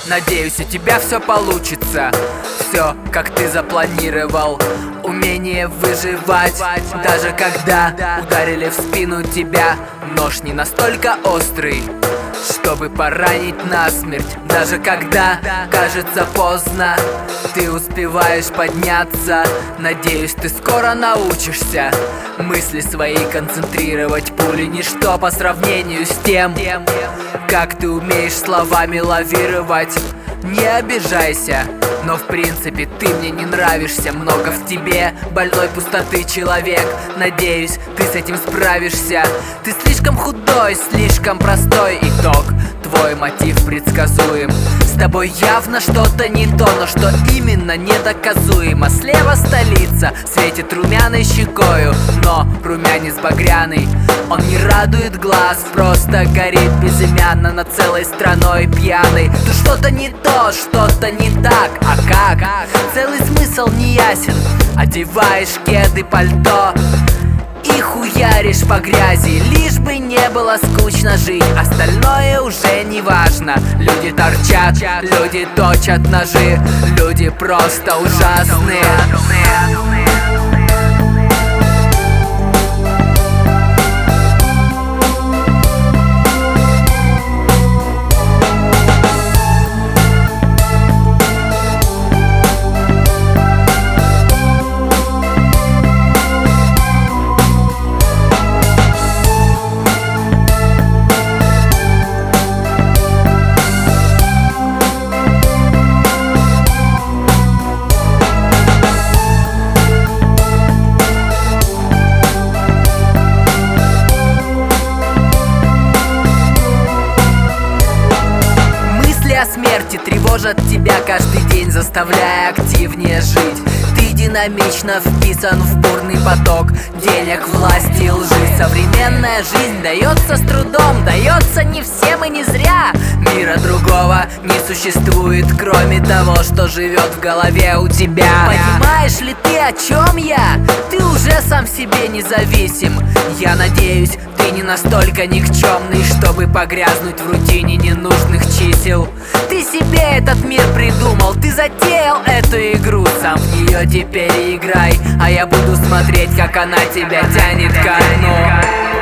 Надеюсь, у тебя все получится, все, как ты запланировал. Умение выживать, даже когда ударили в спину тебя. Нож не настолько острый, чтобы поранить насмерть. Даже когда кажется поздно, ты успеваешь подняться. Надеюсь, ты скоро научишься мысли свои концентрировать. Пули ничто по сравнению с тем, как ты умеешь словами лавировать. Не обижайся, но в принципе ты мне не нравишься. Много в тебе больной пустоты человек. Надеюсь, ты с этим справишься. Ты слишком худой, слишком простой. Итог, твой мотив предсказуем. С тобой явно что-то не то, но что именно недоказуемо. Слева столица светит румяной щекою, но румянец багряный, он не радует глаз, просто горит безымянно над целой страной пьяной. Тут что-то не то, что-то не так, а как? Целый смысл не ясен. Одеваешь кеды, пальто и хуяришь по грязи, лишь бы не было скучно жить. Остальное уже не важно. Люди торчат, люди точат ножи, люди просто ужасные. Смерти тревожат тебя каждый день, заставляя активнее жить. Ты динамично вписан в бурный поток денег, власти и лжи. Современная жизнь дается с трудом, дается не всем и не зря. Мира другого не существует, кроме того, что живет в голове у тебя. Понимаешь ли ты, о чем я? Ты уже сам себе независим. Я надеюсь, ты не настолько никчемный, чтобы погрязнуть в рутине ненужных чисел. Ты себе этот мир придумал, ты затеял эту игру, сам в нее теперь играй, а я буду смотреть, как она тебя тянет ко дну.